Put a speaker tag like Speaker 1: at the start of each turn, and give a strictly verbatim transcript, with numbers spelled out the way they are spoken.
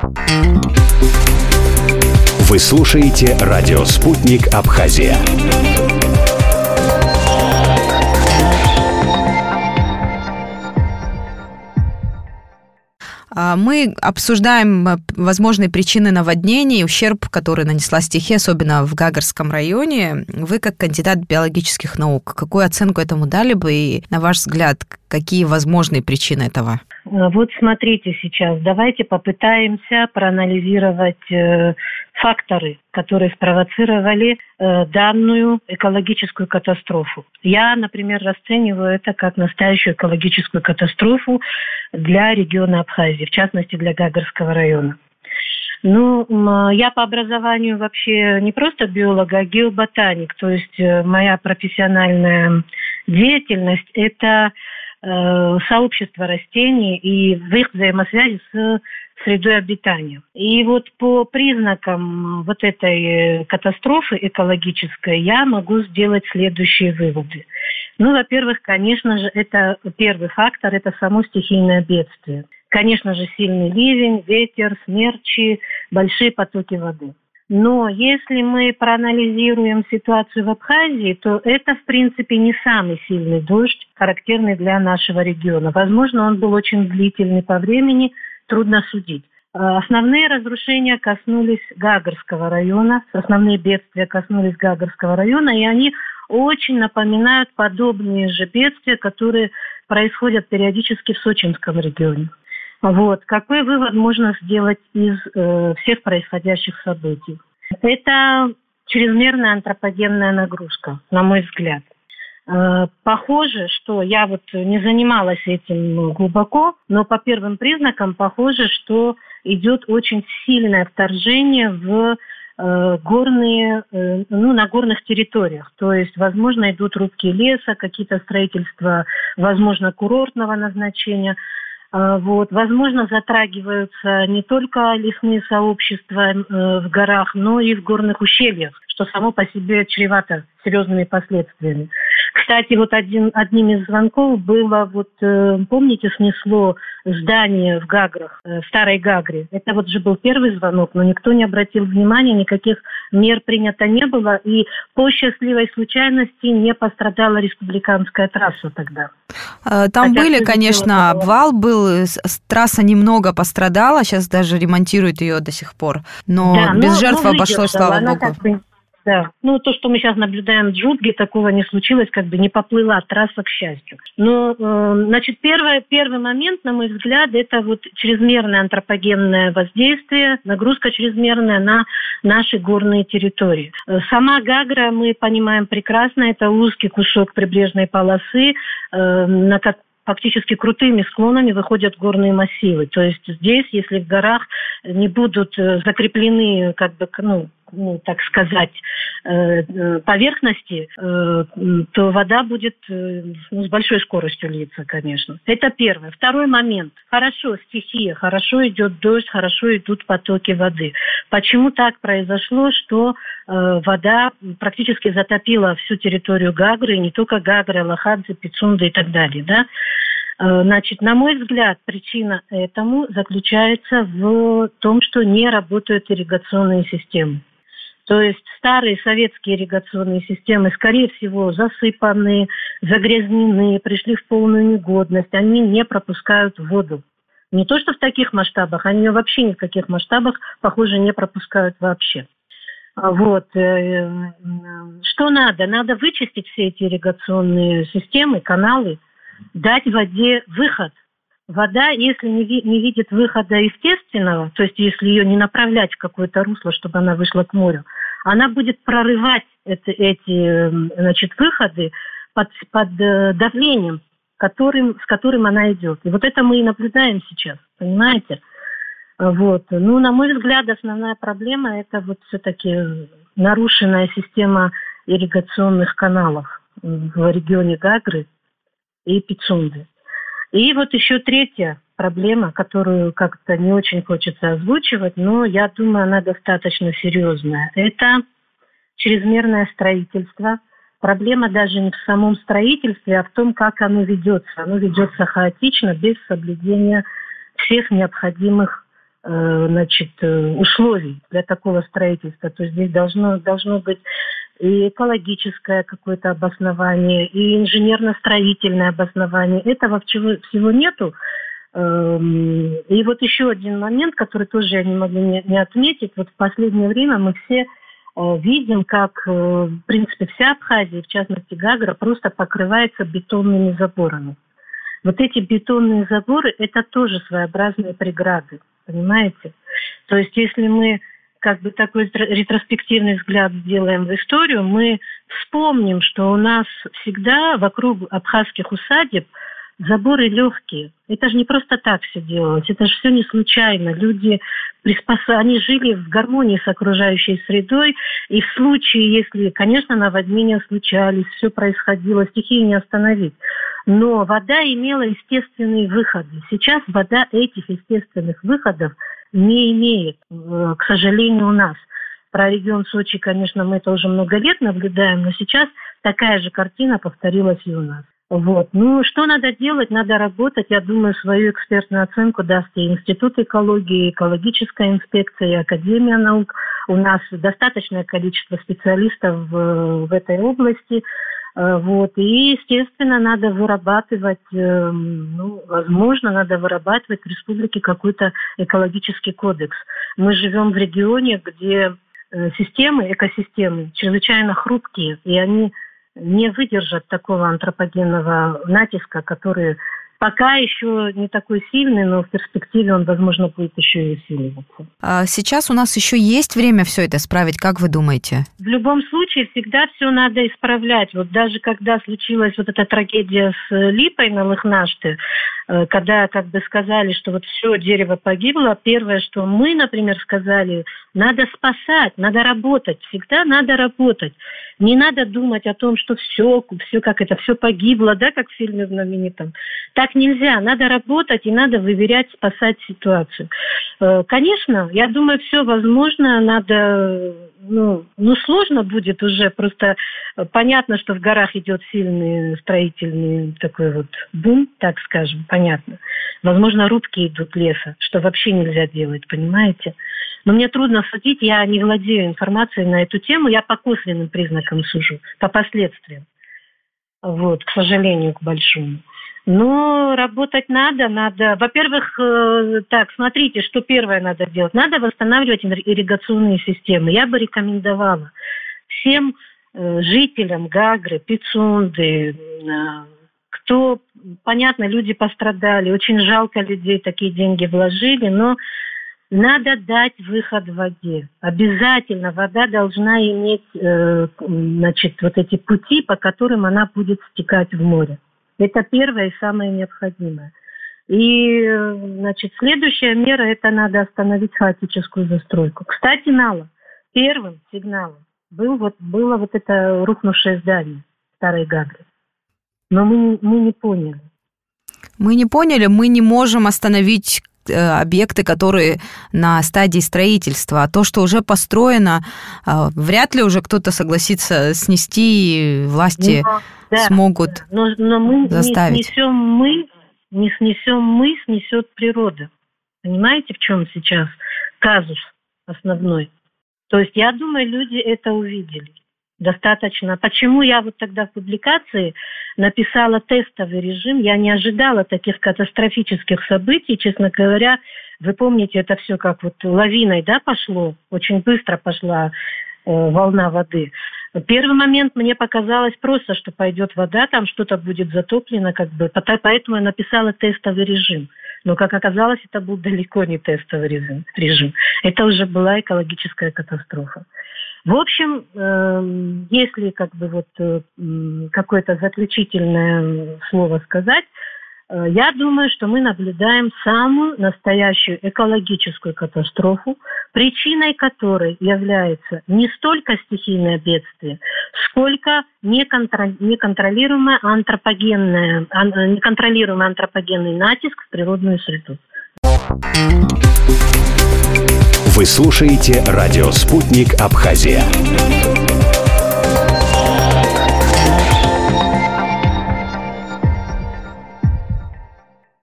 Speaker 1: Вы слушаете радио «Спутник Абхазия».
Speaker 2: Мы обсуждаем возможные причины наводнений, ущерб, который нанесла стихия, особенно в Гагарском районе. Вы, как кандидат биологических наук, какую оценку этому дали бы и, на ваш взгляд, какие возможные причины этого?
Speaker 3: Вот смотрите сейчас, давайте попытаемся проанализировать э, факторы, которые спровоцировали э, данную экологическую катастрофу. Я, например, расцениваю это как настоящую экологическую катастрофу для региона Абхазии, в частности для Гагарского района. Ну, я по образованию вообще не просто биолог, а геоботаник, то есть моя профессиональная деятельность – это сообщества растений и в их взаимосвязи с средой обитания. И вот по признакам вот этой катастрофы экологической я могу сделать следующие выводы. Ну, во-первых, конечно же, это первый фактор – это само стихийное бедствие. Конечно же, сильный ливень, ветер, смерчи, большие потоки воды. Но если мы проанализируем ситуацию в Абхазии, то это, в принципе, не самый сильный дождь, характерный для нашего региона. Возможно, он был очень длительный по времени, трудно судить. Основные разрушения коснулись Гагарского района, основные бедствия коснулись Гагарского района, и они очень напоминают подобные же бедствия, которые происходят периодически в Сочинском регионе. Вот. Какой вывод можно сделать из э, всех происходящих событий? Это чрезмерная антропогенная нагрузка, на мой взгляд. Э, похоже, что я вот не занималась этим глубоко, но по первым признакам похоже, что идет очень сильное вторжение в э, горные, э, ну, на горных территориях. То есть, возможно, идут рубки леса, какие-то строительства, возможно, курортного назначения. Вот. Возможно, затрагиваются не только лесные сообщества в горах, но и в горных ущельях, что само по себе чревато серьезными последствиями. Кстати, вот один, одним из звонков было, вот помните, снесло здание в Гаграх, в Старой Гагре. Это вот же был первый звонок, но никто не обратил внимания, никаких мер принято не было, и по счастливой случайности не пострадала республиканская трасса тогда.
Speaker 2: Там Хотя были, конечно, обвал был, трасса немного пострадала, сейчас даже ремонтируют ее до сих пор, но да, без но, жертв но обошлось, слава богу. Как бы...
Speaker 3: Да, ну то, что мы сейчас наблюдаем в Джудге, такого не случилось, как бы не поплыла трасса, к счастью. Но, э, значит, первое, первый момент, на мой взгляд, это вот чрезмерное антропогенное воздействие, нагрузка чрезмерная на наши горные территории. Сама Гагра, мы понимаем прекрасно, это узкий кусок прибрежной полосы, э, на как фактически крутыми склонами выходят горные массивы. То есть здесь, если в горах не будут закреплены, как бы, ну, ну, так сказать, поверхности, то вода будет ну, с большой скоростью литься, конечно. Это первое. Второй момент. Хорошо, стихия, хорошо идет дождь, хорошо идут потоки воды. Почему так произошло, что вода практически затопила всю территорию Гагры, не только Гагры, Лохадзе, Пицунда и так далее, да? Значит, на мой взгляд, причина этому заключается в том, что не работают ирригационные системы. То есть старые советские ирригационные системы, скорее всего, засыпаны, загрязнены, пришли в полную негодность. Они не пропускают воду. Не то, что в таких масштабах, они вообще ни в каких масштабах, похоже, не пропускают вообще. Вот. Что надо? Надо вычистить все эти ирригационные системы, каналы, дать воде выход. Вода, если не, ви- не видит выхода естественного, то есть если ее не направлять в какое-то русло, чтобы она вышла к морю, она будет прорывать это, эти значит, выходы под, под давлением, которым, с которым она идет. И вот это мы и наблюдаем сейчас, понимаете? Вот. Ну, на мой взгляд, основная проблема – это вот все-таки нарушенная система ирригационных каналов в регионе Гагры и Пицунды. И вот еще третья проблема, которую как-то не очень хочется озвучивать, но я думаю, она достаточно серьезная. Это чрезмерное строительство. Проблема даже не в самом строительстве, а в том, как оно ведется. Оно ведется хаотично, без соблюдения всех необходимых значит, условий для такого строительства. То есть здесь должно, должно быть и экологическое какое-то обоснование, и инженерно-строительное обоснование. Этого всего, всего нету. И вот еще один момент, который тоже я не могу не, не отметить. Вот в последнее время мы все видим, как, в принципе, вся Абхазия, в частности Гагра, просто покрывается бетонными заборами. Вот эти бетонные заборы – это тоже своеобразные преграды, понимаете? То есть если мы как бы такой ретроспективный взгляд сделаем в историю, мы вспомним, что у нас всегда вокруг абхазских усадеб заборы легкие. Это же не просто так все делалось, это же все не случайно. Люди приспособ... они жили в гармонии с окружающей средой, и в случае, если, конечно, наводнения случались, все происходило, стихии не остановить. Но вода имела естественные выходы. Сейчас вода этих естественных выходов не имеет, к сожалению, у нас. Про регион Сочи, конечно, мы это уже много лет наблюдаем, но сейчас такая же картина повторилась и у нас. Вот. Ну, что надо делать? Надо работать. Я думаю, свою экспертную оценку даст и Институт экологии, и экологическая инспекция, и Академия наук. У нас достаточное количество специалистов в, в этой области. Вот. И, естественно, надо вырабатывать, ну, возможно, надо вырабатывать в республике какой-то экологический кодекс. Мы живем в регионе, где системы, экосистемы чрезвычайно хрупкие, и они не выдержат такого антропогенного натиска, который пока еще не такой сильный, но в перспективе он, возможно, будет еще и усиливаться.
Speaker 2: А сейчас у нас еще есть время все это исправить, как вы думаете?
Speaker 3: В любом случае всегда все надо исправлять. Вот даже когда случилась вот эта трагедия с липой на Лыхнаште, когда как бы сказали, что вот все, дерево погибло, первое, что мы, например, сказали, надо спасать, надо работать, всегда надо работать. Не надо думать о том, что все, все как это, все погибло, да, как в фильме знаменитом. Так нельзя, надо работать и надо выверять, спасать ситуацию. Конечно, я думаю, все возможно, надо, ну, ну, сложно будет уже, просто понятно, что в горах идет сильный строительный такой вот бум, так скажем, понятно. Возможно, рубки идут леса, что вообще нельзя делать, понимаете? Но мне трудно судить, я не владею информацией на эту тему, я по косвенным признакам сужу, по последствиям. Вот, к сожалению, к большому. Но работать надо, надо... Во-первых, так, смотрите, что первое надо делать. Надо восстанавливать ирригационные системы. Я бы рекомендовала всем жителям Гагры, Пицунды, кто, понятно, люди пострадали, очень жалко людей, такие деньги вложили, но надо дать выход воде. Обязательно вода должна иметь, значит, вот эти пути, по которым она будет стекать в море. Это первое и самое необходимое. И, значит, следующая мера – это надо остановить хаотическую застройку. Кстати, Нала, первым сигналом был вот, было вот это рухнувшее здание Старой Гагры. Но мы, мы не поняли.
Speaker 2: Мы не поняли, мы не можем остановить объекты, которые на стадии строительства. А то, что уже построено, вряд ли уже кто-то согласится снести, власти но, да, смогут да.
Speaker 3: Но, но мы
Speaker 2: заставить.
Speaker 3: Не снесем мы, не снесем мы, снесет природа. Понимаете, в чем сейчас казус основной? То есть, я думаю, люди это увидели. Достаточно. Почему я вот тогда в публикации написала тестовый режим? Я не ожидала таких катастрофических событий, честно говоря. Вы помните, это все как вот лавиной, да, пошло? Очень быстро пошла э, волна воды. Первый момент мне показалось просто, что пойдет вода, там что-то будет затоплено, как бы. Поэтому я написала тестовый режим. Но, как оказалось, это был далеко не тестовый режим. Это уже была экологическая катастрофа. В общем, если как бы вот какое-то заключительное слово сказать, я думаю, что мы наблюдаем самую настоящую экологическую катастрофу, причиной которой является не столько стихийное бедствие, сколько неконтролируемый антропогенный, неконтролируемый антропогенный натиск в природную среду.
Speaker 1: Вы слушаете радио «Спутник Абхазия».